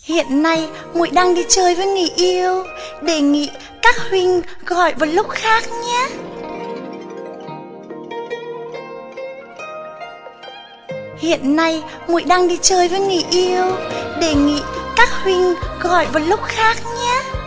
Hiện nay muội đang đi chơi với người yêu, đề nghị các huynh gọi vào lúc khác nhé. Hiện nay muội đang đi chơi với người yêu, đề nghị các huynh gọi vào lúc khác nhé.